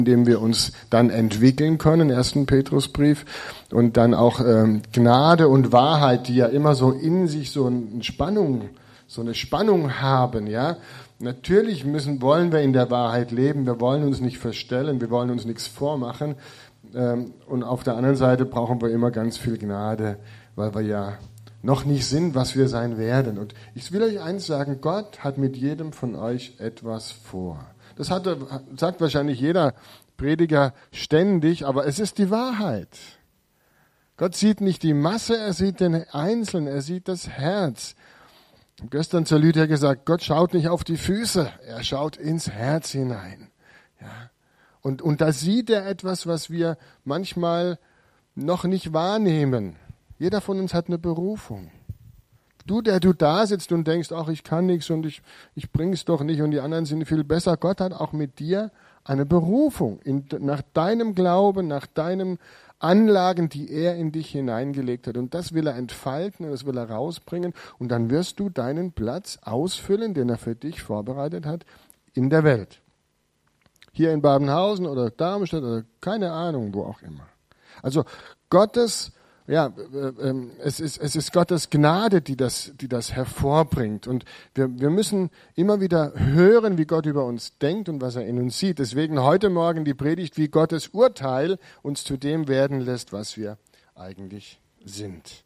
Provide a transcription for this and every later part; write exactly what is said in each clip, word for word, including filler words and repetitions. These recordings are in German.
in dem wir uns dann entwickeln können, ersten Petrusbrief, und dann auch ähm, Gnade und Wahrheit, die ja immer so in sich so eine Spannung, so eine Spannung haben, ja. Natürlich müssen, wollen wir in der Wahrheit leben, wir wollen uns nicht verstellen, wir wollen uns nichts vormachen, ähm, und auf der anderen Seite brauchen wir immer ganz viel Gnade, weil wir ja noch nicht sind, was wir sein werden. Und ich will euch eins sagen, Gott hat mit jedem von euch etwas vor. Das hat, sagt wahrscheinlich jeder Prediger ständig, aber es ist die Wahrheit. Gott sieht nicht die Masse, er sieht den Einzelnen, er sieht das Herz. Ich habe gestern zur Lydia gesagt, Gott schaut nicht auf die Füße, er schaut ins Herz hinein. Ja. Und, und da sieht er etwas, was wir manchmal noch nicht wahrnehmen. Jeder von uns hat eine Berufung. Du, der du da sitzt und denkst, ach, ich kann nichts und ich, ich bring's doch nicht und die anderen sind viel besser. Gott hat auch mit dir eine Berufung. In, nach deinem Glauben, nach deinen Anlagen, die er in dich hineingelegt hat. Und das will er entfalten und das will er rausbringen. Und dann wirst du deinen Platz ausfüllen, den er für dich vorbereitet hat, in der Welt. Hier in Babenhausen oder Darmstadt oder keine Ahnung, wo auch immer. Also Gottes Ja, äh, äh, es ist, es ist Gottes Gnade, die das, die das hervorbringt. Und wir, wir müssen immer wieder hören, wie Gott über uns denkt und was er in uns sieht. Deswegen heute Morgen die Predigt, wie Gottes Urteil uns zu dem werden lässt, was wir eigentlich sind.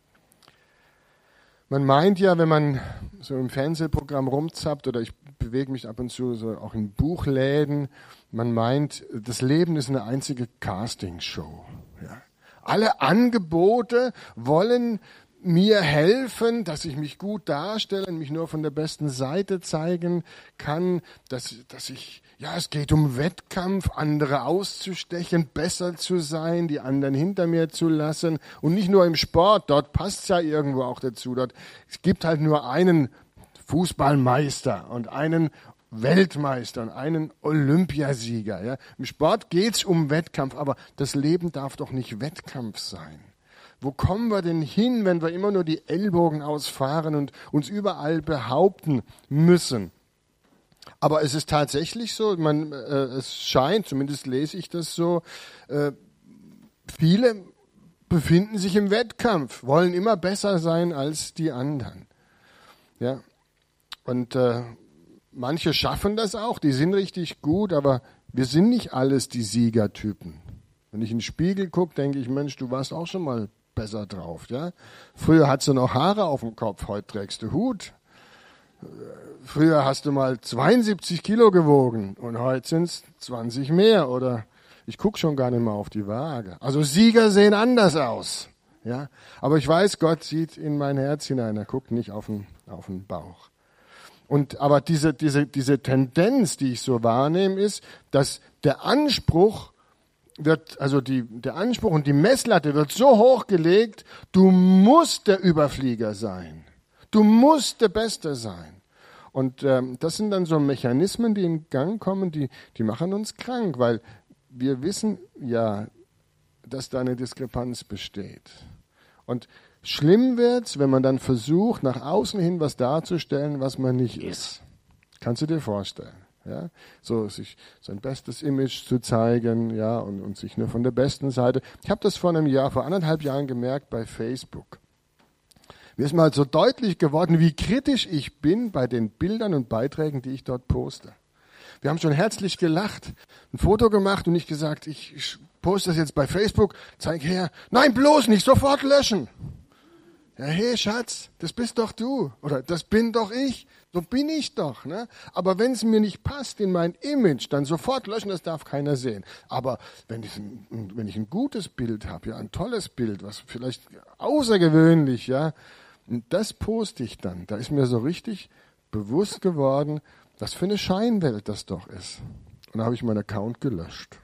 Man meint ja, wenn man so im Fernsehprogramm rumzappt, oder ich bewege mich ab und zu so auch in Buchläden, man meint, das Leben ist eine einzige Castingshow. Ja. Alle Angebote wollen mir helfen, dass ich mich gut darstelle und mich nur von der besten Seite zeigen kann, dass, dass ich, ja, es geht um Wettkampf, andere auszustechen, besser zu sein, die anderen hinter mir zu lassen. Und nicht nur im Sport, dort passt es ja irgendwo auch dazu. Dort, es gibt halt nur einen Fußballmeister und einen Weltmeister und einen Olympiasieger. Ja. Im Sport geht's um Wettkampf, aber das Leben darf doch nicht Wettkampf sein. Wo kommen wir denn hin, wenn wir immer nur die Ellbogen ausfahren und uns überall behaupten müssen? Aber es ist tatsächlich so, man, äh, es scheint, zumindest lese ich das so, äh, viele befinden sich im Wettkampf, wollen immer besser sein als die anderen. Ja. Und äh, manche schaffen das auch, die sind richtig gut, aber wir sind nicht alles die Siegertypen. Wenn ich in den Spiegel gucke, denke ich, Mensch, du warst auch schon mal besser drauf. Ja? Früher hattest du noch Haare auf dem Kopf, heute trägst du Hut. Früher hast du mal zweiundsiebzig Kilo gewogen und heute sind es zwanzig mehr. Oder ich gucke schon gar nicht mehr auf die Waage. Also Sieger sehen anders aus. Ja? Aber ich weiß, Gott sieht in mein Herz hinein, er guckt nicht auf den, auf den Bauch. Und, aber diese, diese, diese Tendenz, die ich so wahrnehme, ist, dass der Anspruch wird, also die, der Anspruch und die Messlatte wird so hoch gelegt, du musst der Überflieger sein. Du musst der Beste sein. Und ähm, das sind dann so Mechanismen, die in Gang kommen, die, die machen uns krank, weil wir wissen ja, dass da eine Diskrepanz besteht. Und schlimm wird's, wenn man dann versucht, nach außen hin was darzustellen, was man nicht ist. Kannst du dir vorstellen? Ja? So sich sein bestes Image zu zeigen, ja, und, und sich nur von der besten Seite. Ich habe das vor einem Jahr, vor anderthalb Jahren gemerkt bei Facebook. Mir ist mal so deutlich geworden, wie kritisch ich bin bei den Bildern und Beiträgen, die ich dort poste. Wir haben schon herzlich gelacht, ein Foto gemacht und nicht gesagt, ich, ich poste das jetzt bei Facebook, zeig her. Nein, bloß nicht, sofort löschen. Ja, hey Schatz, das bist doch du. Oder das bin doch ich. So bin ich doch. Ne? Aber wenn es mir nicht passt in mein Image, dann sofort löschen, das darf keiner sehen. Aber wenn ich ein, wenn ich ein gutes Bild habe, ja, ein tolles Bild, was vielleicht außergewöhnlich, ja, und das poste ich dann. Da ist mir so richtig bewusst geworden, was für eine Scheinwelt das doch ist. Und da habe ich meinen Account gelöscht.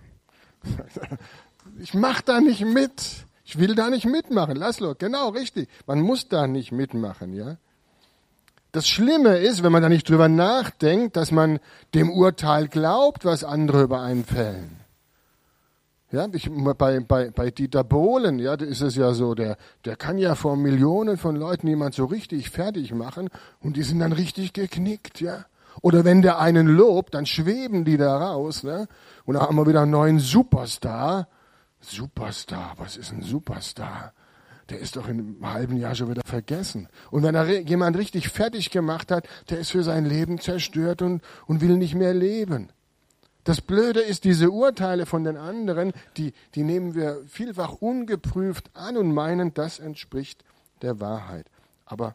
Ich mache da nicht mit. Ich will da nicht mitmachen. Laszlo, genau, richtig. Man muss da nicht mitmachen, ja. Das Schlimme ist, wenn man da nicht drüber nachdenkt, dass man dem Urteil glaubt, was andere über einen fällen. Ja, ich, bei, bei, bei Dieter Bohlen, ja, da ist es ja so, der, der kann ja vor Millionen von Leuten jemand so richtig fertig machen und die sind dann richtig geknickt, ja. Oder wenn der einen lobt, dann schweben die da raus. Ne? Und da haben wir wieder einen neuen Superstar. Superstar, was ist ein Superstar? Der ist doch in einem halben Jahr schon wieder vergessen. Und wenn er jemand richtig fertig gemacht hat, der ist für sein Leben zerstört und, und will nicht mehr leben. Das Blöde ist, diese Urteile von den anderen, die, die nehmen wir vielfach ungeprüft an und meinen, das entspricht der Wahrheit. Aber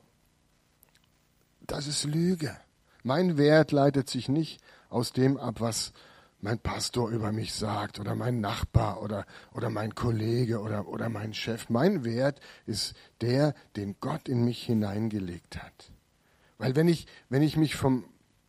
das ist Lüge. Mein Wert leitet sich nicht aus dem ab, was mein Pastor über mich sagt oder mein Nachbar oder, oder mein Kollege oder, oder mein Chef. Mein Wert ist der, den Gott in mich hineingelegt hat. Weil wenn ich, wenn ich mich vom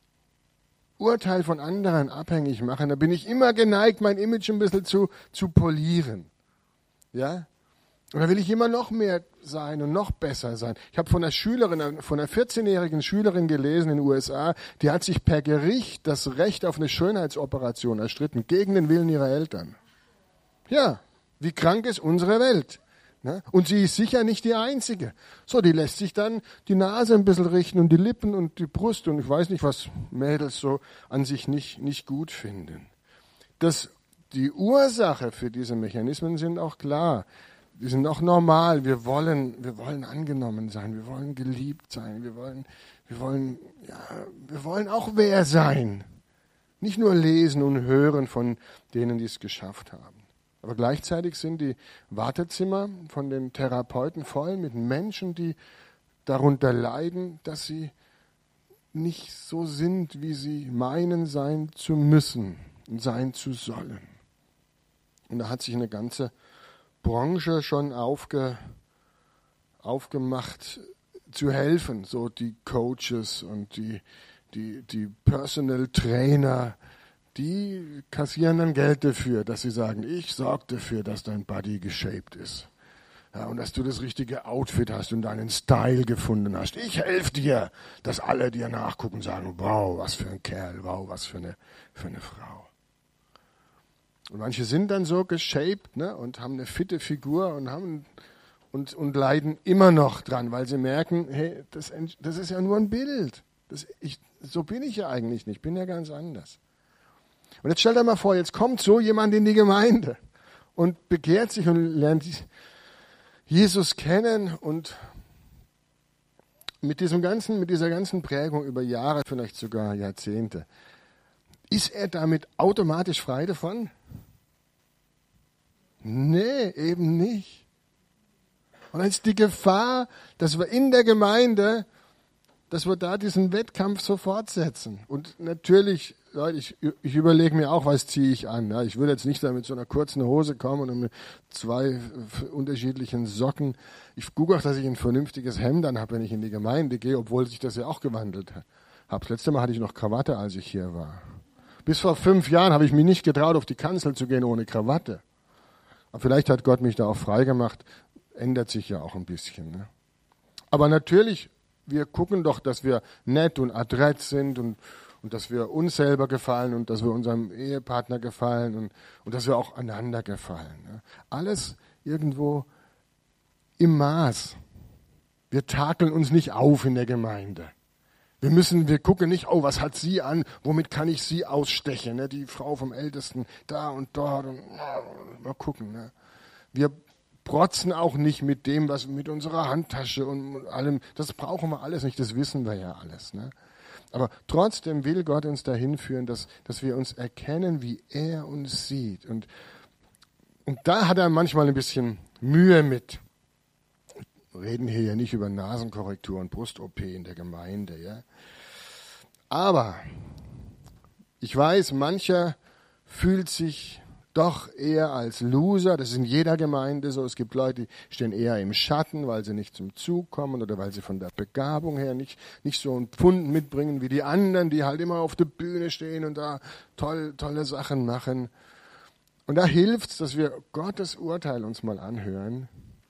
Urteil von anderen abhängig mache, dann bin ich immer geneigt, mein Image ein bisschen zu, zu polieren. Ja? Und da will ich immer noch mehr sein und noch besser sein. Ich habe von einer Schülerin, von einer vierzehnjährigen Schülerin gelesen in den U S A, die hat sich per Gericht das Recht auf eine Schönheitsoperation erstritten, gegen den Willen ihrer Eltern. Ja, wie krank ist unsere Welt? Ne? Und sie ist sicher nicht die Einzige. So, die lässt sich dann die Nase ein bisschen richten und die Lippen und die Brust und ich weiß nicht, was Mädels so an sich nicht, nicht gut finden. Das, die Ursache für diese Mechanismen sind auch klar. Die sind auch normal. Wir wollen, wir wollen angenommen sein. Wir wollen geliebt sein. Wir wollen, wir wollen, ja, wir wollen auch wer sein. Nicht nur lesen und hören von denen, die es geschafft haben. Aber gleichzeitig sind die Wartezimmer von den Therapeuten voll mit Menschen, die darunter leiden, dass sie nicht so sind, wie sie meinen, sein zu müssen und sein zu sollen. Und da hat sich eine ganze Branche schon aufge, aufgemacht zu helfen, so die Coaches und die, die, die Personal Trainer, die kassieren dann Geld dafür, dass sie sagen, ich sorge dafür, dass dein Body geshaped ist. Ja, und dass du das richtige Outfit hast und deinen Style gefunden hast. Ich helfe dir, dass alle dir nachgucken und sagen, wow, was für ein Kerl, wow, was für eine, für eine Frau. Und manche sind dann so geshaped, ne, und haben eine fitte Figur und haben und, und leiden immer noch dran, weil sie merken, hey, das, das ist ja nur ein Bild. Das, ich, so bin ich ja eigentlich nicht, ich bin ja ganz anders. Und jetzt stell dir mal vor, jetzt kommt so jemand in die Gemeinde und bekehrt sich und lernt Jesus kennen und mit diesem ganzen, mit dieser ganzen Prägung über Jahre, vielleicht sogar Jahrzehnte, ist er damit automatisch frei davon? Nee, eben nicht. Und dann ist die Gefahr, dass wir in der Gemeinde, dass wir da diesen Wettkampf so fortsetzen. Und natürlich, Leute, ich, ich überlege mir auch, was ziehe ich an. Ja, ich würde jetzt nicht da mit so einer kurzen Hose kommen und mit zwei unterschiedlichen Socken. Ich gucke auch, dass ich ein vernünftiges Hemd an habe, wenn ich in die Gemeinde gehe, obwohl sich das ja auch gewandelt hat. Das letzte Mal hatte ich noch Krawatte, als ich hier war. Bis vor fünf Jahren habe ich mich nicht getraut, auf die Kanzel zu gehen ohne Krawatte. Aber vielleicht hat Gott mich da auch frei gemacht. Ändert sich ja auch ein bisschen. Ne? Aber natürlich, wir gucken doch, dass wir nett und adrett sind und, und dass wir uns selber gefallen und dass wir unserem Ehepartner gefallen und, und dass wir auch einander gefallen. Ne? Alles irgendwo im Maß. Wir takeln uns nicht auf in der Gemeinde. Wir müssen, wir gucken nicht, oh, was hat sie an, womit kann ich sie ausstechen, ne? Die Frau vom Ältesten, da und dort und oh, mal gucken. Ne? Wir protzen auch nicht mit dem, was mit unserer Handtasche und allem, das brauchen wir alles nicht, das wissen wir ja alles. Ne? Aber trotzdem will Gott uns dahin führen, dass, dass wir uns erkennen, wie er uns sieht. Und, und da hat er manchmal ein bisschen Mühe mit. Wir reden hier ja nicht über Nasenkorrektur und Brust-O P in der Gemeinde. Ja? Aber ich weiß, mancher fühlt sich doch eher als Loser. Das ist in jeder Gemeinde so. Es gibt Leute, die stehen eher im Schatten, weil sie nicht zum Zug kommen oder weil sie von der Begabung her nicht, nicht so einen Pfund mitbringen wie die anderen, die halt immer auf der Bühne stehen und da toll, tolle Sachen machen. Und da hilft es, dass wir Gottes Urteil uns mal anhören,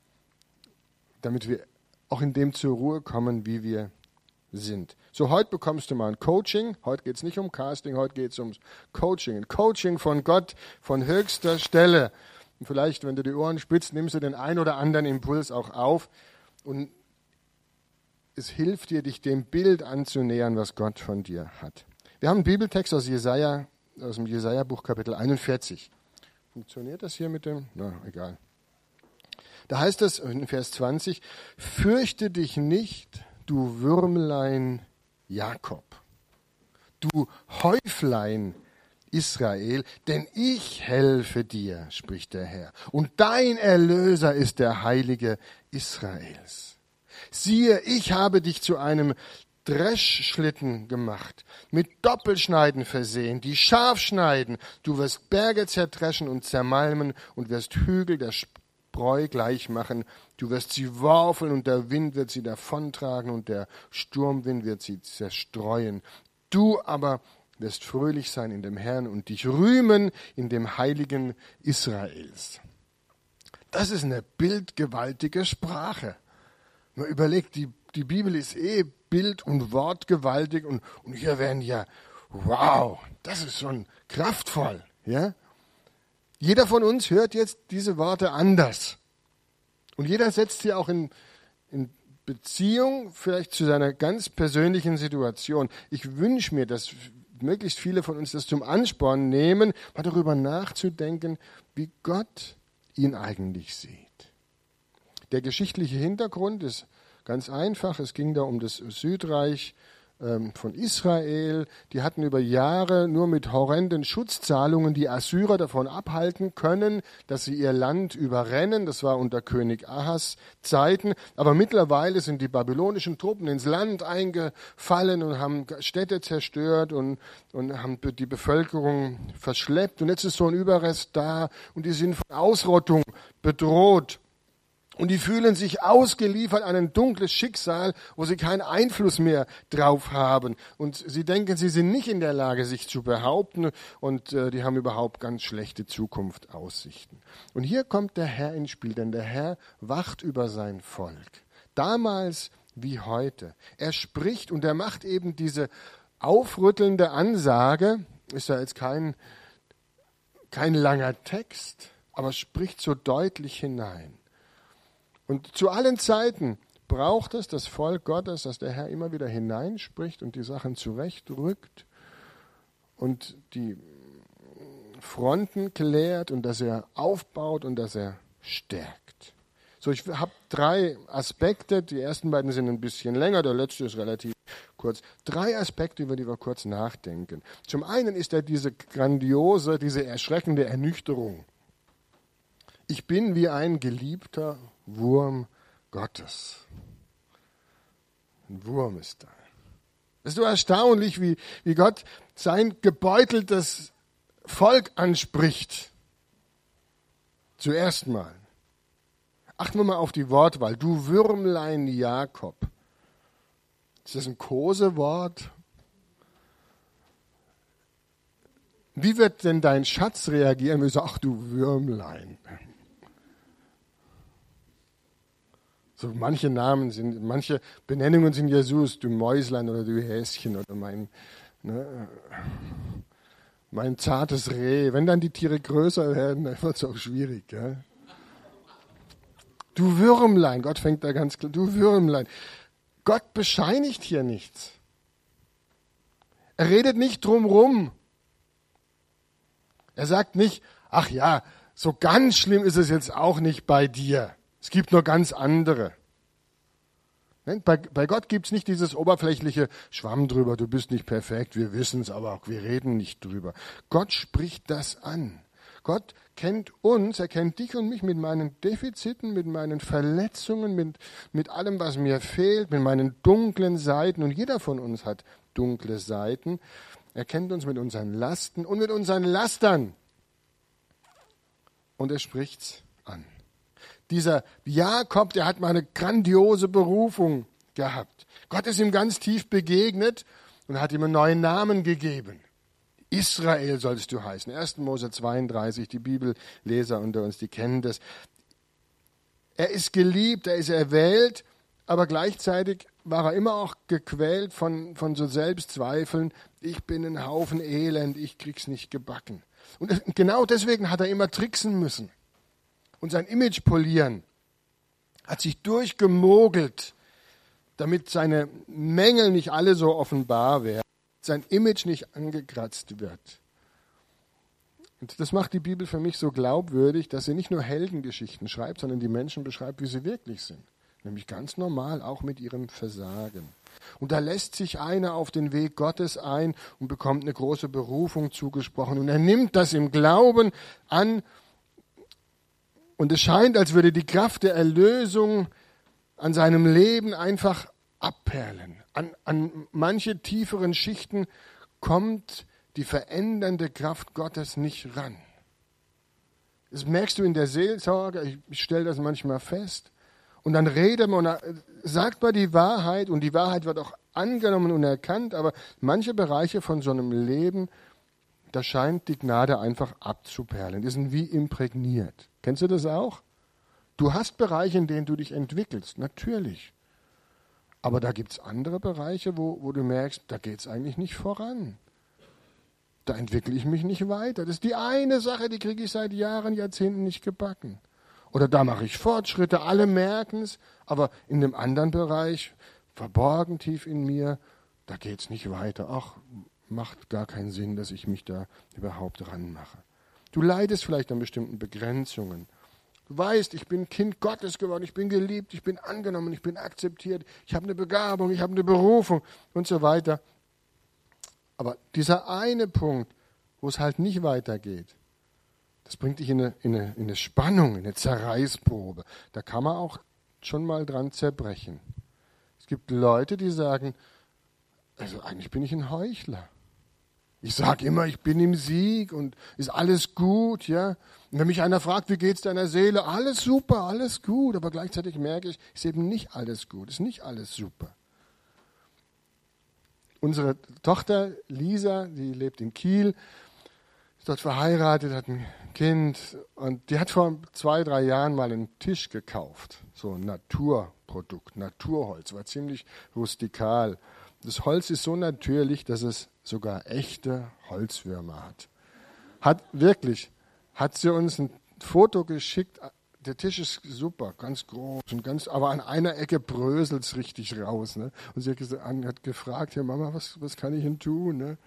damit wir auch in dem zur Ruhe kommen, wie wir sind. So, heute bekommst du mal ein Coaching. Heute geht es nicht um Casting, heute geht es ums Coaching. Ein Coaching von Gott von höchster Stelle. Und vielleicht, wenn du die Ohren spitzt, nimmst du den ein oder anderen Impuls auch auf. Und es hilft dir, dich dem Bild anzunähern, was Gott von dir hat. Wir haben einen Bibeltext aus Jesaja, aus dem Jesaja-Buch Kapitel einundvierzig. Funktioniert das hier mit dem? Na, egal. Da heißt es in Vers zwanzig, fürchte dich nicht, du Würmlein Jakob, du Häuflein Israel, denn ich helfe dir, spricht der Herr, und dein Erlöser ist der Heilige Israels. Siehe, ich habe dich zu einem Dreschschlitten gemacht, mit Doppelschneiden versehen, die scharf schneiden. Du wirst Berge zerdreschen und zermalmen und wirst Hügel der Spreu gleich machen. Du wirst sie worfeln und der Wind wird sie davontragen und der Sturmwind wird sie zerstreuen. Du aber wirst fröhlich sein in dem Herrn und dich rühmen in dem Heiligen Israels. Das ist eine bildgewaltige Sprache. Man überlegt, die, die Bibel ist eh bild- und wortgewaltig und, und hier werden ja, wow, das ist schon kraftvoll. Ja? Jeder von uns hört jetzt diese Worte anders. Und jeder setzt sie auch in, in Beziehung vielleicht zu seiner ganz persönlichen Situation. Ich wünsche mir, dass möglichst viele von uns das zum Ansporn nehmen, mal darüber nachzudenken, wie Gott ihn eigentlich sieht. Der geschichtliche Hintergrund ist ganz einfach. Es ging da um das Südreich ähm, von Israel. Die hatten über Jahre nur mit horrenden Schutzzahlungen die Assyrer davon abhalten können, dass sie ihr Land überrennen. Das war unter König Ahas Zeiten. Aber mittlerweile sind die babylonischen Truppen ins Land eingefallen und haben Städte zerstört und, und haben die Bevölkerung verschleppt. Und jetzt ist so ein Überrest da und die sind von Ausrottung bedroht. Und die fühlen sich ausgeliefert an ein dunkles Schicksal, wo sie keinen Einfluss mehr drauf haben. Und sie denken, sie sind nicht in der Lage, sich zu behaupten. Und äh, die haben überhaupt ganz schlechte Zukunftsaussichten. Und hier kommt der Herr ins Spiel, denn der Herr wacht über sein Volk. Damals wie heute. Er spricht und er macht eben diese aufrüttelnde Ansage. Ist ja jetzt kein, kein langer Text, aber spricht so deutlich hinein. Und zu allen Zeiten braucht es das Volk Gottes, dass der Herr immer wieder hineinspricht und die Sachen zurechtrückt und die Fronten klärt und dass er aufbaut und dass er stärkt. So, ich habe drei Aspekte. Die ersten beiden sind ein bisschen länger, der letzte ist relativ kurz. Drei Aspekte, über die wir kurz nachdenken. Zum einen ist da diese grandiose, diese erschreckende Ernüchterung. Ich bin wie ein geliebter Wurm Gottes. Ein Wurm ist da. Es ist so erstaunlich, wie, wie Gott sein gebeuteltes Volk anspricht. Zuerst mal. Achten wir mal auf die Wortwahl. Du Würmlein Jakob. Ist das ein Kosewort? Wie wird denn dein Schatz reagieren, wenn du sagst, ach du Würmlein? So manche Namen sind, manche Benennungen sind Jesus, du Mäuslein oder du Häschen oder mein, ne, mein zartes Reh. Wenn dann die Tiere größer werden, dann wird es auch schwierig. Gell? Du Würmlein, Gott fängt da ganz klar, du Würmlein. Gott bescheinigt hier nichts. Er redet nicht drumrum. Er sagt nicht, ach ja, so ganz schlimm ist es jetzt auch nicht bei dir. Es gibt nur ganz andere. Bei, bei Gott gibt es nicht dieses oberflächliche Schwamm drüber, du bist nicht perfekt, wir wissen es, aber auch wir reden nicht drüber. Gott spricht das an. Gott kennt uns, er kennt dich und mich mit meinen Defiziten, mit meinen Verletzungen, mit, mit allem, was mir fehlt, mit meinen dunklen Seiten. Und jeder von uns hat dunkle Seiten. Er kennt uns mit unseren Lasten und mit unseren Lastern. Und er spricht's an. Dieser Jakob, der hat mal eine grandiose Berufung gehabt. Gott ist ihm ganz tief begegnet und hat ihm einen neuen Namen gegeben. Israel sollst du heißen. erster Mose zweiunddreißig, die Bibelleser unter uns, die kennen das. Er ist geliebt, er ist erwählt, aber gleichzeitig war er immer auch gequält von, von so Selbstzweifeln. Ich bin ein Haufen Elend, ich krieg's nicht gebacken. Und genau deswegen hat er immer tricksen müssen und sein Image polieren. Hat sich durchgemogelt, damit seine Mängel nicht alle so offenbar werden. sein Image nicht angekratzt wird. Und das macht die Bibel für mich so glaubwürdig, dass sie nicht nur Heldengeschichten schreibt, sondern die Menschen beschreibt, wie sie wirklich sind. Nämlich ganz normal, auch mit ihrem Versagen. Und da lässt sich einer auf den Weg Gottes ein und bekommt eine große Berufung zugesprochen. Und er nimmt das im Glauben an. Und es scheint, als würde die Kraft der Erlösung an seinem Leben einfach abperlen. An, an manche tieferen Schichten kommt die verändernde Kraft Gottes nicht ran. Das merkst du in der Seelsorge, ich, ich stelle das manchmal fest. Und dann redet man und sagt man die Wahrheit und die Wahrheit wird auch angenommen und erkannt, aber manche Bereiche von so einem Leben, da scheint die Gnade einfach abzuperlen. Die sind wie imprägniert. Kennst du das auch? Du hast Bereiche, in denen du dich entwickelst, natürlich. Aber da gibt es andere Bereiche, wo, wo du merkst, da geht es eigentlich nicht voran. Da entwickle ich mich nicht weiter. Das ist die eine Sache, die kriege ich seit Jahren, Jahrzehnten nicht gebacken. Oder da mache ich Fortschritte, alle merken es, aber in dem anderen Bereich, verborgen tief in mir, da geht es nicht weiter. Ach, macht gar keinen Sinn, dass ich mich da überhaupt ranmache. Du leidest vielleicht an bestimmten Begrenzungen. Du weißt, ich bin Kind Gottes geworden, ich bin geliebt, ich bin angenommen, ich bin akzeptiert, ich habe eine Begabung, ich habe eine Berufung und so weiter. Aber dieser eine Punkt, wo es halt nicht weitergeht, das bringt dich in eine, in, eine, in eine Spannung, in eine Zerreißprobe. Da kann man auch schon mal dran zerbrechen. Es gibt Leute, die sagen, also eigentlich bin ich ein Heuchler. Ich sage immer, ich bin im Sieg und ist alles gut, ja. Und wenn mich einer fragt, wie geht's deiner Seele? Alles super, alles gut. Aber gleichzeitig merke ich, ist eben nicht alles gut, ist nicht alles super. Unsere Tochter Lisa, die lebt in Kiel, ist dort verheiratet, hat ein Kind und die hat vor zwei, drei Jahren mal einen Tisch gekauft. So ein Naturprodukt, Naturholz, war ziemlich rustikal. Das Holz ist so natürlich, dass es sogar echte Holzwürmer hat. Hat wirklich, hat sie uns ein Foto geschickt. Der Tisch ist super, ganz groß und ganz, aber an einer Ecke bröselt es richtig raus. Ne? Und sie hat, gesagt, hat gefragt, ja Mama, was, was kann ich denn tun? Ne?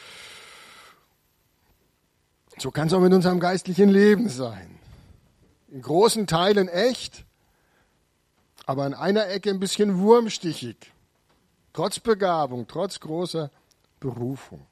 So kann es auch mit unserem geistlichen Leben sein. In großen Teilen echt, aber an einer Ecke ein bisschen wurmstichig. Trotz Begabung, trotz großer Berufung.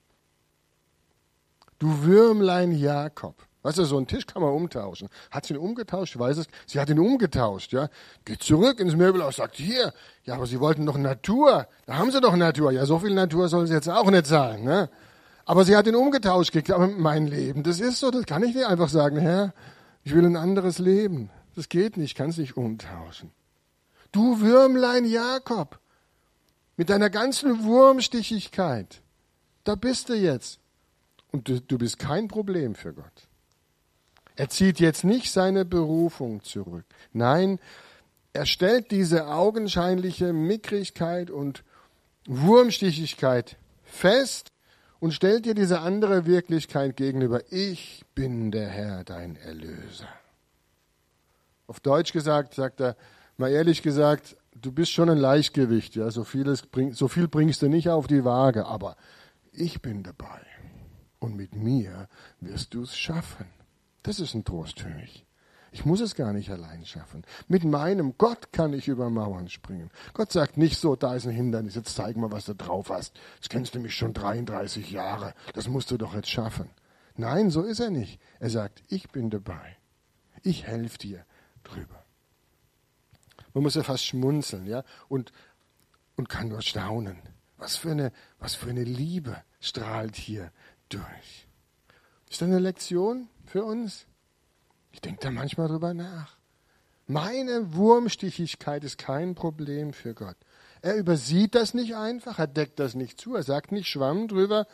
Du Würmlein Jakob. Weißt du, so einen Tisch kann man umtauschen. Hat sie ihn umgetauscht? Ich weiß es. Sie hat ihn umgetauscht, ja. Geht zurück ins Möbelhaus, sagt, hier, ja, aber Sie wollten doch Natur. Da haben Sie doch Natur. Ja, so viel Natur soll sie jetzt auch nicht sein, ne? Aber sie hat ihn umgetauscht gekriegt. Aber mein Leben, das ist so, das kann ich nicht einfach sagen, Herr, ich will ein anderes Leben. Das geht nicht, ich kann es nicht umtauschen. Du Würmlein Jakob, mit deiner ganzen Wurmstichigkeit, da bist du jetzt. Und du, du bist kein Problem für Gott. Er zieht jetzt nicht seine Berufung zurück. Nein, er stellt diese augenscheinliche Mickrigkeit und Wurmstichigkeit fest und stellt dir diese andere Wirklichkeit gegenüber. Ich bin der Herr, dein Erlöser. Auf Deutsch gesagt, sagt er, mal ehrlich gesagt, du bist schon ein Leichtgewicht. Ja, so, vieles bring, so viel bringst du nicht auf die Waage, aber ich bin dabei. Und mit mir wirst du es schaffen. Das ist ein Trost für mich. Ich muss es gar nicht allein schaffen. Mit meinem Gott kann ich über Mauern springen. Gott sagt nicht so, da ist ein Hindernis, jetzt zeig mal, was du drauf hast. Das kennst du mich schon dreiunddreißig Jahre, das musst du doch jetzt schaffen. Nein, so ist er nicht. Er sagt, ich bin dabei. Ich helfe dir drüber. Man muss ja fast schmunzeln, ja, und, und kann nur staunen. Was für eine, was für eine Liebe strahlt hier durch. Ist das eine Lektion für uns? Ich denke da manchmal drüber nach. Meine Wurmstichigkeit ist kein Problem für Gott. Er übersieht das nicht einfach, er deckt das nicht zu, er sagt nicht Schwamm drüber.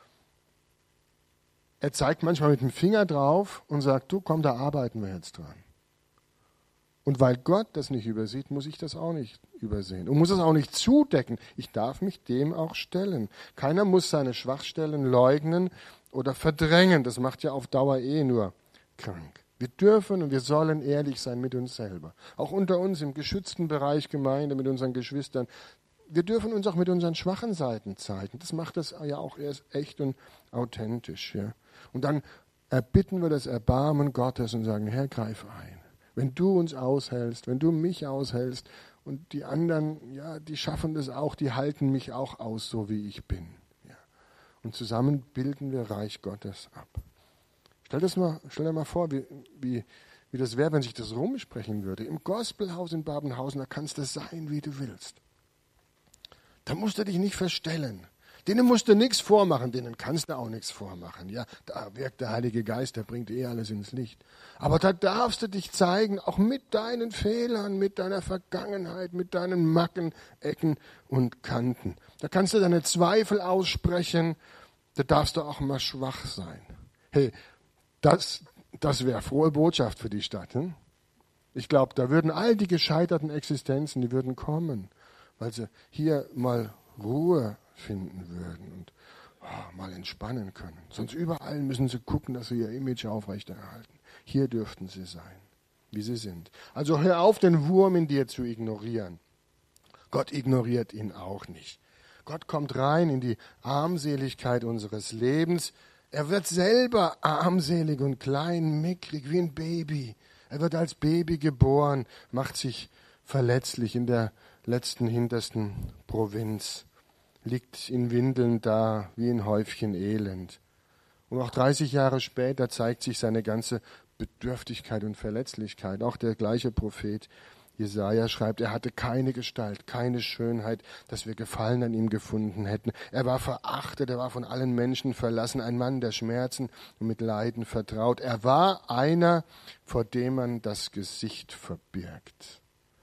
Er zeigt manchmal mit dem Finger drauf und sagt, du komm, da arbeiten wir jetzt dran. Und weil Gott das nicht übersieht, muss ich das auch nicht übersehen und muss es auch nicht zudecken. Ich darf mich dem auch stellen. Keiner muss seine Schwachstellen leugnen oder verdrängen. Das macht ja auf Dauer eh nur krank. Wir dürfen und wir sollen ehrlich sein mit uns selber. Auch unter uns im geschützten Bereich Gemeinde mit unseren Geschwistern. wir dürfen uns auch mit unseren schwachen Seiten zeigen. Das macht das ja auch erst echt und authentisch. Ja. Und dann erbitten wir das Erbarmen Gottes und sagen, Herr, greif ein. Wenn du uns aushältst, wenn du mich aushältst und die anderen, ja, die schaffen das auch, die halten mich auch aus, so wie ich bin. Ja. Und zusammen bilden wir Reich Gottes ab. Stell, das mal, stell dir mal vor, wie, wie, wie das wäre, wenn sich das rumsprechen würde. Im Gospelhaus in Babenhausen, da kannst du sein, wie du willst. Da musst du dich nicht verstellen. Denen musst du nichts vormachen, denen kannst du auch nichts vormachen. Ja, da wirkt der Heilige Geist, der bringt eh alles ins Licht. Aber da darfst du dich zeigen, auch mit deinen Fehlern, mit deiner Vergangenheit, mit deinen Macken, Ecken und Kanten. Da kannst du deine Zweifel aussprechen, da darfst du auch mal schwach sein. Hey, das, das wäre frohe Botschaft für die Stadt. Hm? Ich glaube, da würden all die gescheiterten Existenzen, die würden kommen, weil sie hier mal Ruhe finden würden und oh, mal entspannen können. Sonst überall müssen sie gucken, dass sie ihr Image aufrechterhalten. Hier dürften sie sein, wie sie sind. Also hör auf, den Wurm in dir zu ignorieren. Gott ignoriert ihn auch nicht. Gott kommt rein in die Armseligkeit unseres Lebens. Er wird selber armselig und klein, mickrig, wie ein Baby. Er wird als Baby geboren, macht sich verletzlich in der letzten, hintersten Provinz, liegt in Windeln da wie ein Häufchen Elend. Und auch dreißig Jahre später zeigt sich seine ganze Bedürftigkeit und Verletzlichkeit. Auch der gleiche Prophet Jesaja schreibt, er hatte keine Gestalt, keine Schönheit, dass wir Gefallen an ihm gefunden hätten. Er war verachtet, er war von allen Menschen verlassen, ein Mann der Schmerzen und mit Leiden vertraut. Er war einer, vor dem man das Gesicht verbirgt.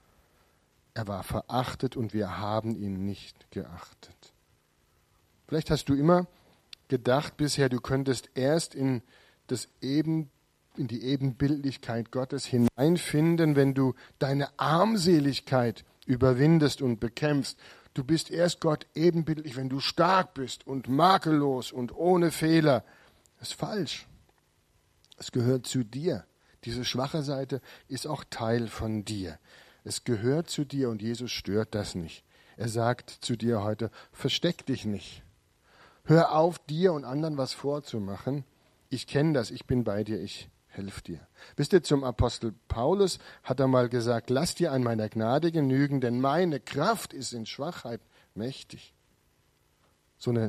Er war verachtet und wir haben ihn nicht geachtet. Vielleicht hast du immer gedacht bisher, du könntest erst in, das Eben, in die Ebenbildlichkeit Gottes hineinfinden, wenn du deine Armseligkeit überwindest und bekämpfst. Du bist erst Gott ebenbildlich, wenn du stark bist und makellos und ohne Fehler. Das ist falsch. Es gehört zu dir. Diese schwache Seite ist auch Teil von dir. Es gehört zu dir und Jesus stört das nicht. Er sagt zu dir heute, versteck dich nicht. Hör auf, dir und anderen was vorzumachen. Ich kenne das, ich bin bei dir, ich helfe dir. Wisst ihr, zum Apostel Paulus hat er mal gesagt, lass dir an meiner Gnade genügen, denn meine Kraft ist in Schwachheit mächtig. So eine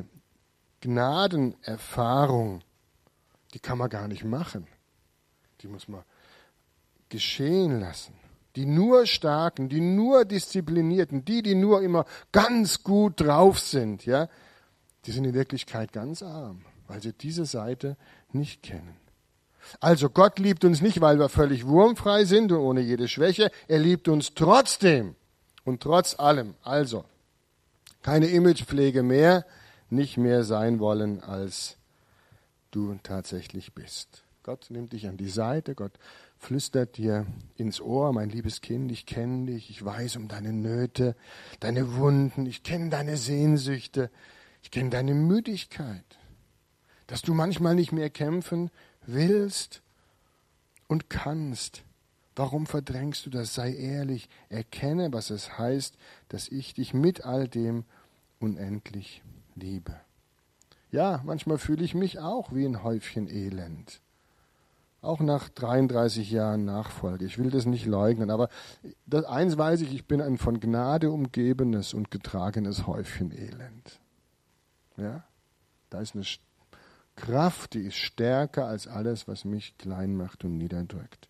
Gnadenerfahrung, die kann man gar nicht machen. Die muss man geschehen lassen. Die nur Starken, die nur Disziplinierten, die, die nur immer ganz gut drauf sind, ja, die sind in Wirklichkeit ganz arm, weil sie diese Seite nicht kennen. Also Gott liebt uns nicht, weil wir völlig wurmfrei sind und ohne jede Schwäche. Er liebt uns trotzdem und trotz allem. Also keine Imagepflege mehr, nicht mehr sein wollen, als du tatsächlich bist. Gott nimmt dich an die Seite, Gott flüstert dir ins Ohr, mein liebes Kind, ich kenne dich, ich weiß um deine Nöte, deine Wunden, ich kenne deine Sehnsüchte, ich kenne deine Müdigkeit, dass du manchmal nicht mehr kämpfen willst und kannst. Warum verdrängst du das? Sei ehrlich, erkenne, was es heißt, dass ich dich mit all dem unendlich liebe. Ja, manchmal fühle ich mich auch wie ein Häufchen Elend. Auch nach dreiunddreißig Jahren Nachfolge. Ich will das nicht leugnen, aber das, eins weiß ich, ich bin ein von Gnade umgebenes und getragenes Häufchen Elend. Ja? Da ist eine Kraft, die ist stärker als alles, was mich klein macht und niederdrückt.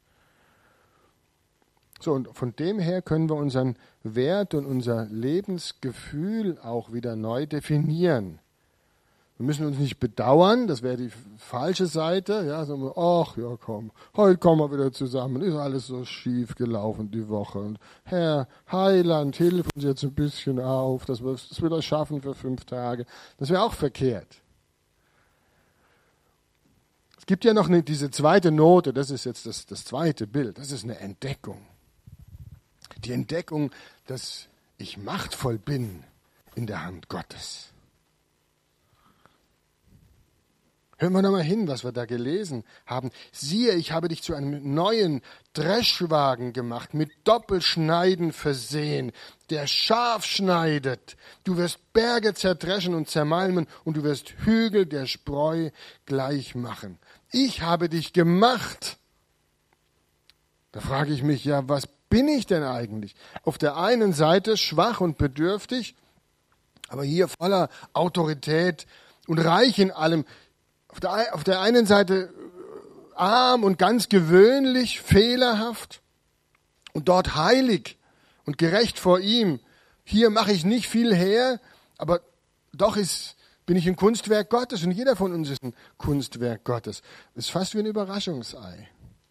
So, und von dem her können wir unseren Wert und unser Lebensgefühl auch wieder neu definieren. Wir müssen uns nicht bedauern, das wäre die falsche Seite. Ja, sagen wir, ach ja komm, heute kommen wir wieder zusammen, ist alles so schief gelaufen die Woche. Und Herr Heiland, hilf uns jetzt ein bisschen auf, dass wir es wieder schaffen für fünf Tage. Das wäre auch verkehrt. Es gibt ja noch eine, diese zweite Note, das ist jetzt das, das zweite Bild, das ist eine Entdeckung. Die Entdeckung, dass ich machtvoll bin in der Hand Gottes. Hören wir nochmal hin, was wir da gelesen haben. Siehe, ich habe dich zu einem neuen Dreschwagen gemacht, mit Doppelschneiden versehen, der scharf schneidet. Du wirst Berge zerdreschen und zermalmen und du wirst Hügel der Spreu gleich machen. Ich habe dich gemacht. Da frage ich mich, ja, was bin ich denn eigentlich? Auf der einen Seite schwach und bedürftig, aber hier voller Autorität und reich in allem. Auf der, auf der einen Seite arm und ganz gewöhnlich, fehlerhaft und dort heilig und gerecht vor ihm. Hier mache ich nicht viel her, aber doch ist, bin ich ein Kunstwerk Gottes und jeder von uns ist ein Kunstwerk Gottes. Das ist fast wie ein Überraschungsei.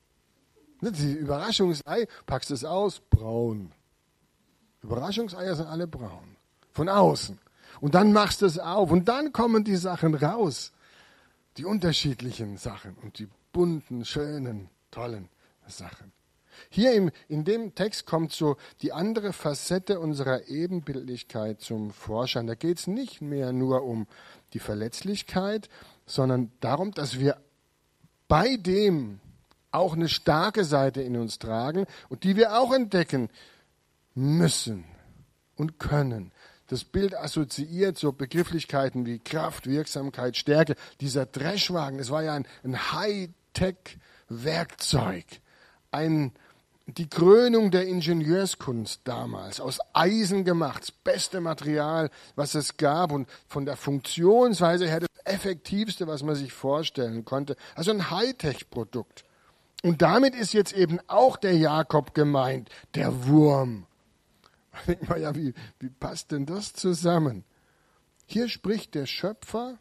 Die Überraschungsei, packst es aus, braun. Überraschungseier sind alle braun. Von außen. Und dann machst du es auf und dann kommen die Sachen raus. Die unterschiedlichen Sachen und die bunten, schönen, tollen Sachen. Hier im, in dem Text kommt so die andere Facette unserer Ebenbildlichkeit zum Vorschein. Da geht es nicht mehr nur um die Verletzlichkeit, sondern darum, dass wir bei dem auch eine starke Seite in uns tragen und die wir auch entdecken müssen und können. Das Bild assoziiert so Begrifflichkeiten wie Kraft, Wirksamkeit, Stärke. Dieser Dreschwagen, das war ja ein, ein Hightech-Werkzeug, ein, die Krönung der Ingenieurskunst damals, aus Eisen gemacht, das beste Material, was es gab und von der Funktionsweise her das effektivste, was man sich vorstellen konnte. Also ein Hightech-Produkt. Und damit ist jetzt eben auch der Jakob gemeint, der Wurm. Da denkt man ja, wie, wie passt denn das zusammen? Hier spricht der Schöpfer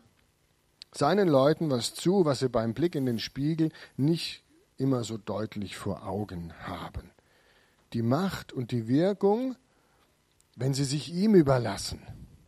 seinen Leuten was zu, was sie beim Blick in den Spiegel nicht immer so deutlich vor Augen haben. Die Macht und die Wirkung, wenn sie sich ihm überlassen.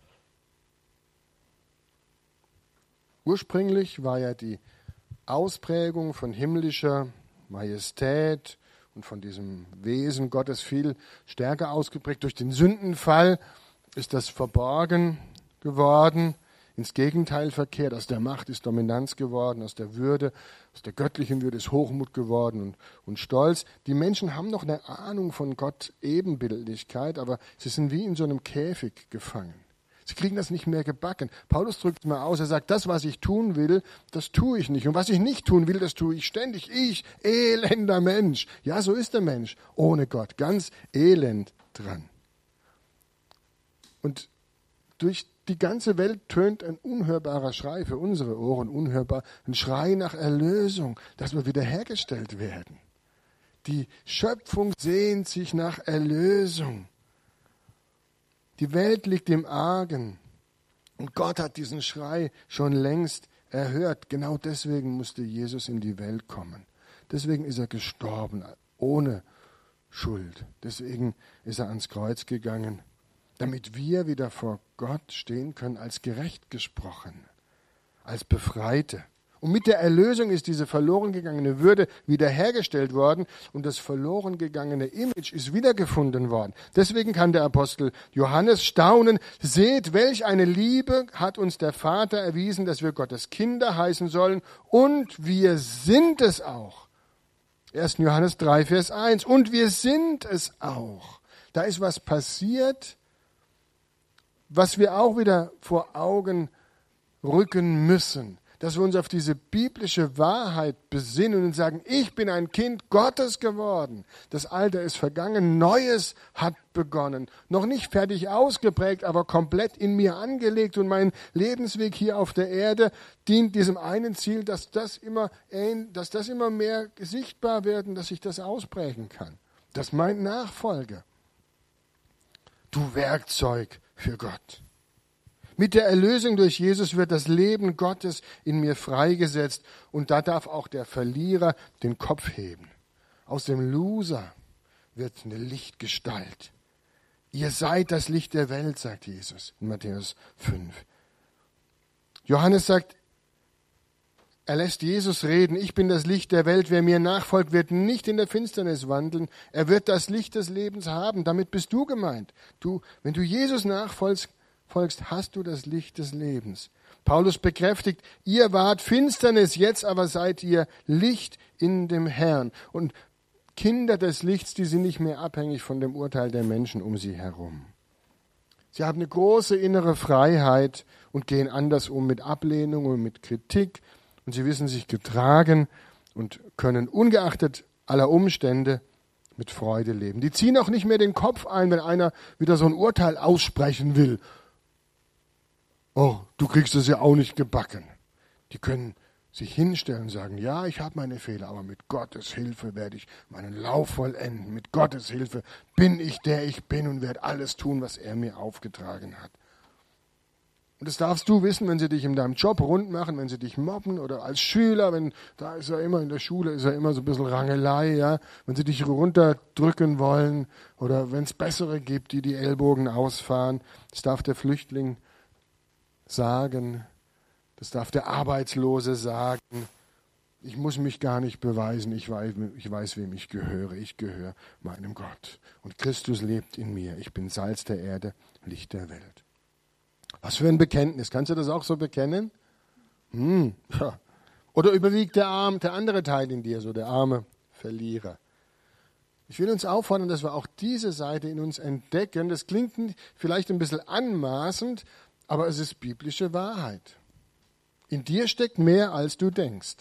Ursprünglich war ja die Ausprägung von himmlischer Majestät und von diesem Wesen Gottes viel stärker ausgeprägt. Durch den Sündenfall ist das verborgen geworden, ins Gegenteil verkehrt. Aus der Macht ist Dominanz geworden, aus der Würde, aus der göttlichen Würde ist Hochmut geworden und, und Stolz. Die Menschen haben noch eine Ahnung von Gott Ebenbildlichkeit, aber sie sind wie in so einem Käfig gefangen. Sie kriegen das nicht mehr gebacken. Paulus drückt es mal aus, er sagt, das, was ich tun will, das tue ich nicht. Und was ich nicht tun will, das tue ich ständig. Ich, elender Mensch. Ja, so ist der Mensch ohne Gott, ganz elend dran. Und durch die ganze Welt tönt ein unhörbarer Schrei, für unsere Ohren unhörbar, ein Schrei nach Erlösung, dass wir wiederhergestellt werden. Die Schöpfung sehnt sich nach Erlösung. Die Welt liegt im Argen und Gott hat diesen Schrei schon längst erhört. Genau deswegen musste Jesus in die Welt kommen. Deswegen ist er gestorben, ohne Schuld. Deswegen ist er ans Kreuz gegangen, damit wir wieder vor Gott stehen können als gerecht gesprochen, als Befreite. Und mit der Erlösung ist diese verloren gegangene Würde wiederhergestellt worden und das verloren gegangene Image ist wiedergefunden worden. Deswegen kann der Apostel Johannes staunen, seht, welch eine Liebe hat uns der Vater erwiesen, dass wir Gottes Kinder heißen sollen und wir sind es auch. erster Johannes drei, Vers eins. Und wir sind es auch. Da ist was passiert, was wir auch wieder vor Augen rücken müssen. Dass wir uns auf diese biblische Wahrheit besinnen und sagen, ich bin ein Kind Gottes geworden. Das Alte ist vergangen, Neues hat begonnen. Noch nicht fertig ausgeprägt, aber komplett in mir angelegt. Und mein Lebensweg hier auf der Erde dient diesem einen Ziel, dass das immer, dass das immer mehr sichtbar wird und dass ich das ausprägen kann. Das ist mein Nachfolger. Du Werkzeug für Gott. Mit der Erlösung durch Jesus wird das Leben Gottes in mir freigesetzt und da darf auch der Verlierer den Kopf heben. Aus dem Loser wird eine Lichtgestalt. Ihr seid das Licht der Welt, sagt Jesus in Matthäus fünf. Johannes sagt, er lässt Jesus reden, ich bin das Licht der Welt, wer mir nachfolgt, wird nicht in der Finsternis wandeln, er wird das Licht des Lebens haben, damit bist du gemeint. Du, wenn du Jesus nachfolgst, folgst, hast du das Licht des Lebens. Paulus bekräftigt, ihr wart Finsternis, jetzt aber seid ihr Licht in dem Herrn. Und Kinder des Lichts, die sind nicht mehr abhängig von dem Urteil der Menschen um sie herum. Sie haben eine große innere Freiheit und gehen anders um mit Ablehnung und mit Kritik. Und sie wissen sich getragen und können ungeachtet aller Umstände mit Freude leben. Die ziehen auch nicht mehr den Kopf ein, wenn einer wieder so ein Urteil aussprechen will. Oh, du kriegst es ja auch nicht gebacken. Die können sich hinstellen und sagen, ja, ich habe meine Fehler, aber mit Gottes Hilfe werde ich meinen Lauf vollenden. Mit Gottes Hilfe bin ich, der ich bin und werde alles tun, was er mir aufgetragen hat. Und das darfst du wissen, wenn sie dich in deinem Job rund machen, wenn sie dich mobben oder als Schüler, wenn da ist ja immer in der Schule ist ja immer so ein bisschen Rangelei, ja, wenn sie dich runterdrücken wollen oder wenn es bessere gibt, die die Ellbogen ausfahren. Das darf der Flüchtling sagen. Das darf der Arbeitslose sagen. Ich muss mich gar nicht beweisen. Ich weiß, ich weiß, wem ich gehöre. Ich gehöre meinem Gott. Und Christus lebt in mir. Ich bin Salz der Erde, Licht der Welt. Was für ein Bekenntnis. Kannst du das auch so bekennen? Hm, ja. Oder überwiegt der Arm, der andere Teil in dir, so der arme Verlierer? Ich will uns auffordern, dass wir auch diese Seite in uns entdecken. Das klingt vielleicht ein bisschen anmaßend, aber es ist biblische Wahrheit. In dir steckt mehr, als du denkst.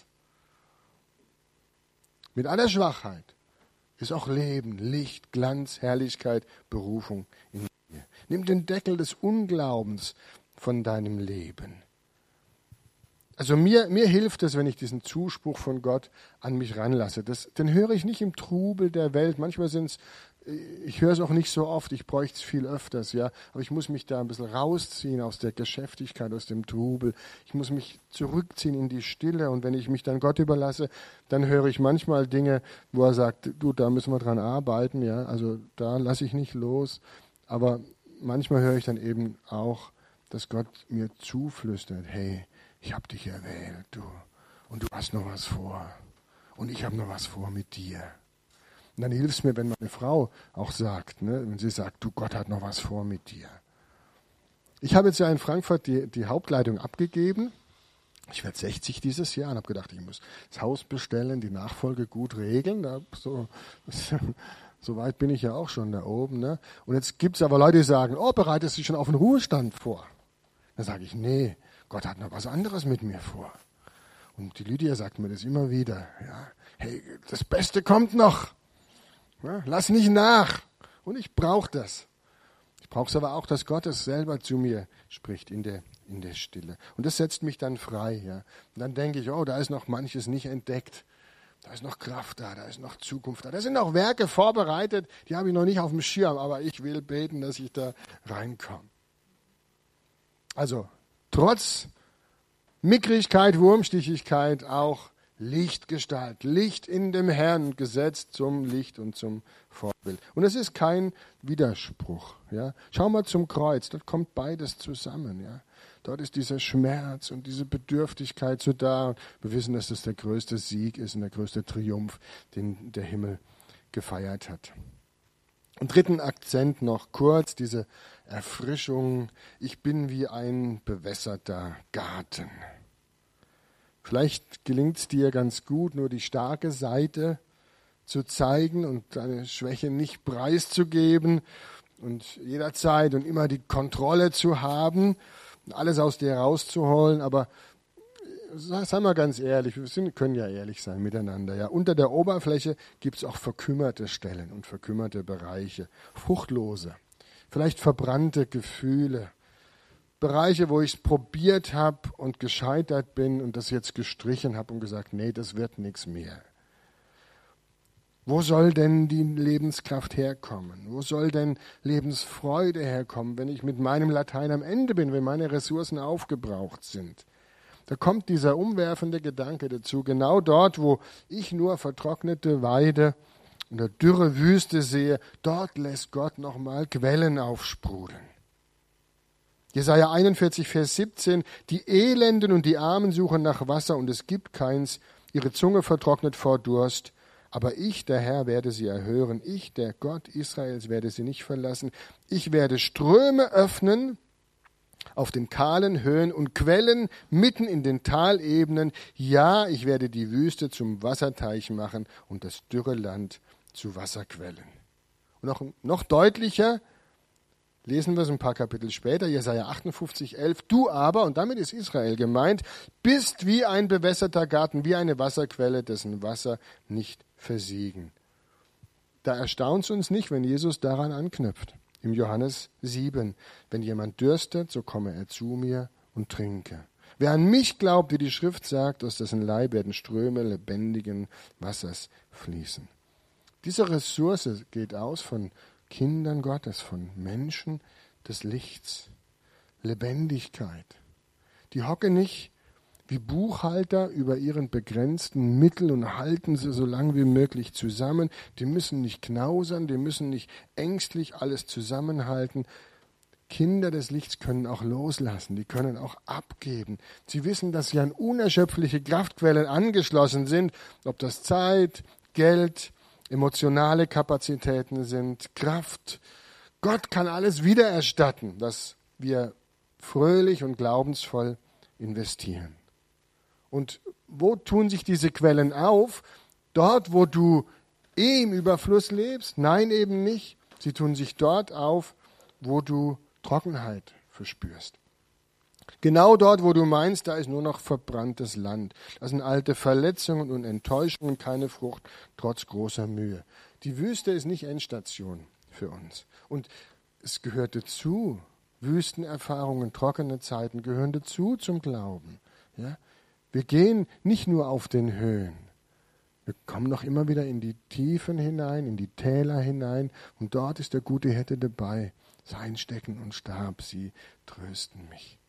Mit aller Schwachheit ist auch Leben, Licht, Glanz, Herrlichkeit, Berufung in dir. Nimm den Deckel des Unglaubens von deinem Leben. Also mir, mir hilft es, wenn ich diesen Zuspruch von Gott an mich ranlasse. Das, den höre ich nicht im Trubel der Welt. Manchmal sind es, ich höre es auch nicht so oft, ich bräuchte es viel öfters, ja. Aber ich muss mich da ein bisschen rausziehen aus der Geschäftigkeit, aus dem Trubel. Ich muss mich zurückziehen in die Stille. Und wenn ich mich dann Gott überlasse, dann höre ich manchmal Dinge, wo er sagt, du, da müssen wir dran arbeiten, ja. Also da lasse ich nicht los. Aber manchmal höre ich dann eben auch, dass Gott mir zuflüstert, hey, ich habe dich erwählt, du. Und du hast noch was vor. Und ich habe noch was vor mit dir. Und dann hilft es mir, wenn meine Frau auch sagt, ne, wenn sie sagt, du, Gott hat noch was vor mit dir. Ich habe jetzt ja in Frankfurt die, die Hauptleitung abgegeben. Ich werde sechzig dieses Jahr und habe gedacht, ich muss das Haus bestellen, die Nachfolge gut regeln. Da, so, so weit bin ich ja auch schon da oben. Ne? Und jetzt gibt es aber Leute, die sagen, oh, bereitest du dich schon auf den Ruhestand vor? Dann sage ich, nee, Gott hat noch was anderes mit mir vor. Und die Lydia sagt mir das immer wieder. Ja, hey, das Beste kommt noch. Ja, lass nicht nach. Und ich brauche das. Ich brauche es aber auch, dass Gott es selber zu mir spricht in der, in der Stille. Und das setzt mich dann frei. Ja. Und dann denke ich, oh, da ist noch manches nicht entdeckt. Da ist noch Kraft da, da ist noch Zukunft da. Da sind noch Werke vorbereitet, die habe ich noch nicht auf dem Schirm, aber ich will beten, dass ich da reinkomme. Also, trotz Mickrigkeit, Wurmstichigkeit auch Lichtgestalt, Licht in dem Herrn gesetzt zum Licht und zum Vorbild. Und es ist kein Widerspruch. Ja. Schau mal zum Kreuz, dort kommt beides zusammen. Ja. Dort ist dieser Schmerz und diese Bedürftigkeit so da. Wir wissen, dass das der größte Sieg ist und der größte Triumph, den der Himmel gefeiert hat. Und dritten Akzent noch kurz, diese Erfrischung. Ich bin wie ein bewässerter Garten. Vielleicht gelingt es dir ganz gut, nur die starke Seite zu zeigen und deine Schwäche nicht preiszugeben und jederzeit und immer die Kontrolle zu haben, alles aus dir rauszuholen. Aber sei mal ganz ehrlich, wir sind, können ja ehrlich sein miteinander. Ja. Unter der Oberfläche gibt es auch verkümmerte Stellen und verkümmerte Bereiche, fruchtlose, vielleicht verbrannte Gefühle. Bereiche, wo ich es probiert habe und gescheitert bin und das jetzt gestrichen habe und gesagt, nee, das wird nichts mehr. Wo soll denn die Lebenskraft herkommen? Wo soll denn Lebensfreude herkommen, wenn ich mit meinem Latein am Ende bin, wenn meine Ressourcen aufgebraucht sind? Da kommt dieser umwerfende Gedanke dazu, genau dort, wo ich nur vertrocknete Weide oder dürre Wüste sehe, dort lässt Gott nochmal Quellen aufsprudeln. Jesaja einundvierzig, Vers siebzehn, die Elenden und die Armen suchen nach Wasser und es gibt keins, ihre Zunge vertrocknet vor Durst. Aber ich, der Herr, werde sie erhören. Ich, der Gott Israels, werde sie nicht verlassen. Ich werde Ströme öffnen auf den kahlen Höhen und Quellen mitten in den Talebenen. Ja, ich werde die Wüste zum Wasserteich machen und das dürre Land zu Wasserquellen. Und noch, noch deutlicher lesen wir es ein paar Kapitel später, Jesaja achtundfünfzig, elf. Du aber, und damit ist Israel gemeint, bist wie ein bewässerter Garten, wie eine Wasserquelle, dessen Wasser nicht versiegen. Da erstaunt es uns nicht, wenn Jesus daran anknüpft. Im Johannes sieben. Wenn jemand dürstet, so komme er zu mir und trinke. Wer an mich glaubt, wie die Schrift sagt, aus dessen Leib werden Ströme lebendigen Wassers fließen. Diese Ressource geht aus von Kindern Gottes, von Menschen des Lichts. Lebendigkeit. Die hocken nicht wie Buchhalter über ihren begrenzten Mittel und halten sie so lang wie möglich zusammen. Die müssen nicht knausern, die müssen nicht ängstlich alles zusammenhalten. Kinder des Lichts können auch loslassen, die können auch abgeben. Sie wissen, dass sie an unerschöpfliche Kraftquellen angeschlossen sind, ob das Zeit, Geld, emotionale Kapazitäten sind, Kraft. Gott kann alles wiedererstatten, dass wir fröhlich und glaubensvoll investieren. Und wo tun sich diese Quellen auf? Dort, wo du eh im Überfluss lebst? Nein, eben nicht. Sie tun sich dort auf, wo du Trockenheit verspürst. Genau dort, wo du meinst, da ist nur noch verbranntes Land. Das sind alte Verletzungen und Enttäuschungen, keine Frucht, trotz großer Mühe. Die Wüste ist nicht Endstation für uns. Und es gehört dazu. Wüstenerfahrungen, trockene Zeiten gehören dazu zum Glauben. Ja? Wir gehen nicht nur auf den Höhen. Wir kommen noch immer wieder in die Tiefen hinein, in die Täler hinein. Und dort ist der gute Hirte dabei. Sein Stecken und Stab, sie trösten mich.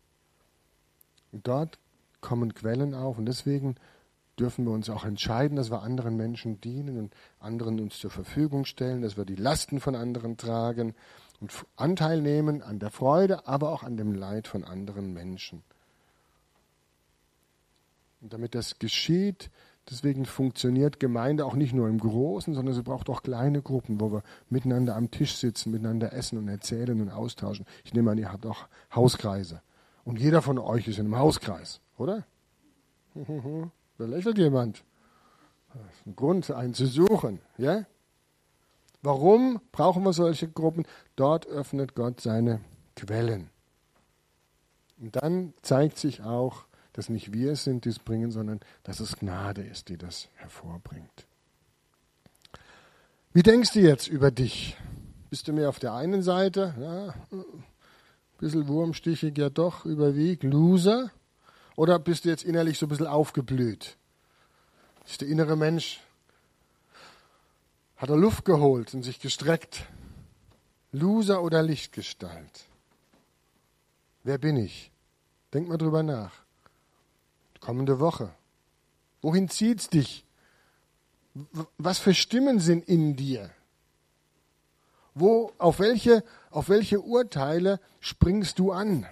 Und dort kommen Quellen auf. Und deswegen dürfen wir uns auch entscheiden, dass wir anderen Menschen dienen und anderen uns zur Verfügung stellen, dass wir die Lasten von anderen tragen und Anteil nehmen an der Freude, aber auch an dem Leid von anderen Menschen. Und damit das geschieht, deswegen funktioniert Gemeinde auch nicht nur im Großen, sondern sie braucht auch kleine Gruppen, wo wir miteinander am Tisch sitzen, miteinander essen und erzählen und austauschen. Ich nehme an, ihr habt auch Hauskreise. Und jeder von euch ist in einem Hauskreis, oder? Da lächelt jemand. Das ist ein Grund, einen zu suchen. Ja? Warum brauchen wir solche Gruppen? Dort öffnet Gott seine Quellen. Und dann zeigt sich auch, dass nicht wir es sind, die es bringen, sondern dass es Gnade ist, die das hervorbringt. Wie denkst du jetzt über dich? Bist du mehr auf der einen Seite, ja, ein bisschen wurmstichig, ja doch, überwiegt, Loser? Oder bist du jetzt innerlich so ein bisschen aufgeblüht? Ist der innere Mensch, hat er Luft geholt und sich gestreckt? Loser oder Lichtgestalt? Wer bin ich? Denk mal drüber nach. Kommende Woche. Wohin zieht's dich? Was für Stimmen sind in dir? Wo, auf welche, auf welche Urteile springst du an?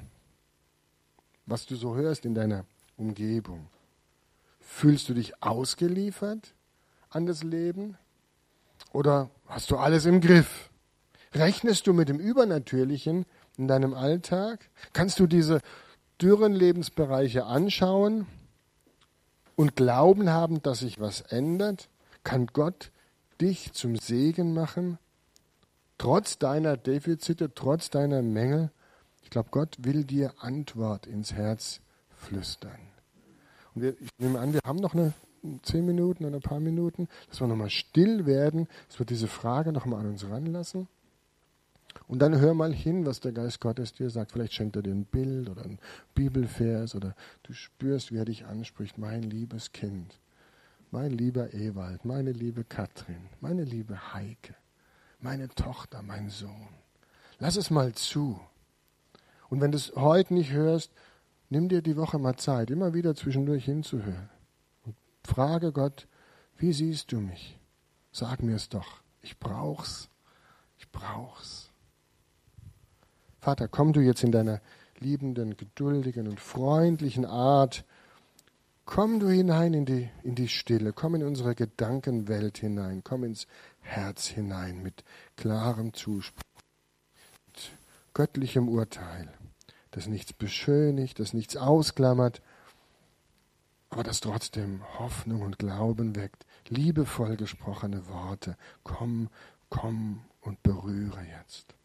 Was du so hörst in deiner Umgebung. Fühlst du dich ausgeliefert an das Leben? Oder hast du alles im Griff? Rechnest du mit dem Übernatürlichen in deinem Alltag? Kannst du diese dürren Lebensbereiche anschauen und Glauben haben, dass sich was ändert? Kann Gott dich zum Segen machen? Trotz deiner Defizite, trotz deiner Mängel? Ich glaube, Gott will dir Antwort ins Herz flüstern. Und wir, ich nehme an, wir haben noch eine zehn Minuten oder ein paar Minuten, dass wir nochmal still werden, dass wir diese Frage nochmal an uns ranlassen. Und dann hör mal hin, was der Geist Gottes dir sagt. Vielleicht schenkt er dir ein Bild oder ein Bibelvers oder du spürst, wie er dich anspricht. Mein liebes Kind, mein lieber Ewald, meine liebe Katrin, meine liebe Heike, meine Tochter, mein Sohn. Lass es mal zu. Und wenn du es heute nicht hörst, nimm dir die Woche mal Zeit, immer wieder zwischendurch hinzuhören. Und frage Gott, wie siehst du mich? Sag mir es doch. Ich brauch's. Ich brauch's. Vater, komm du jetzt in deiner liebenden, geduldigen und freundlichen Art. Komm du hinein in die, in die Stille, komm in unsere Gedankenwelt hinein, komm ins Herz hinein mit klarem Zuspruch, mit göttlichem Urteil. das nichts beschönigt, das nichts ausklammert, aber das trotzdem Hoffnung und Glauben weckt. Liebevoll gesprochene Worte. Komm, komm und berühre jetzt.